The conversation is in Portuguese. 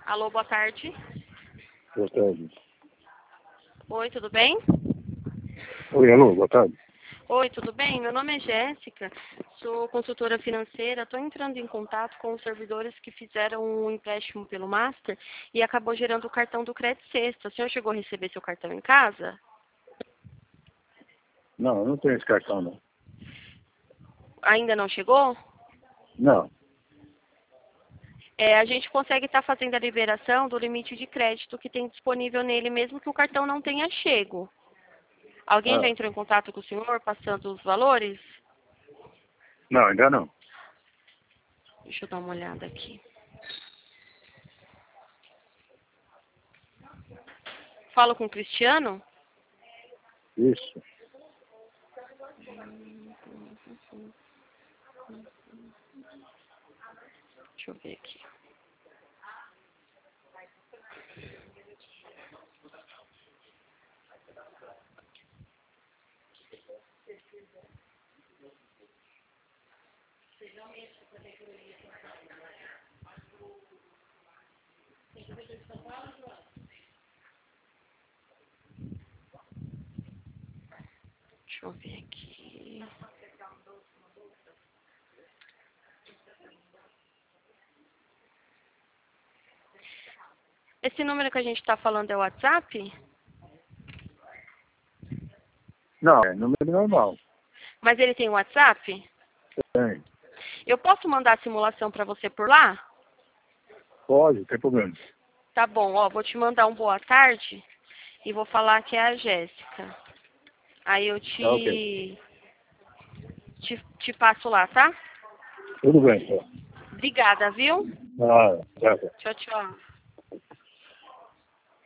Alô, boa tarde. Boa tarde. Oi, tudo bem? Oi, alô, boa tarde. Oi, tudo bem? Meu nome é Jéssica, sou consultora financeira. Estou entrando em contato com os servidores que fizeram um empréstimo pelo Master e acabou gerando o cartão do Crédito Sexta. O senhor chegou a receber seu cartão em casa? Não, eu não tenho esse cartão, não. Ainda não chegou? Não. A gente consegue estar fazendo a liberação do limite de crédito que tem disponível nele, mesmo que o cartão não tenha chego. Alguém já Ah, entrou em contato com o senhor, passando os valores? não, ainda não. Deixa eu dar uma olhada aqui. Falo com o Cristiano? Isso. Deixa eu ver aqui. Deixa eu ver aqui. Esse número que a gente está falando é o WhatsApp? Não, é número normal. Mas ele tem WhatsApp? Tem. Eu posso mandar a simulação para você por lá? Pode, não tem problema. Tá bom, ó, vou te mandar um boa tarde e vou falar que é a Jéssica. Aí eu Tá ok. te passo lá, tá? Tudo bem, então. Obrigada, viu? Ah, tá. Tchau, tchau.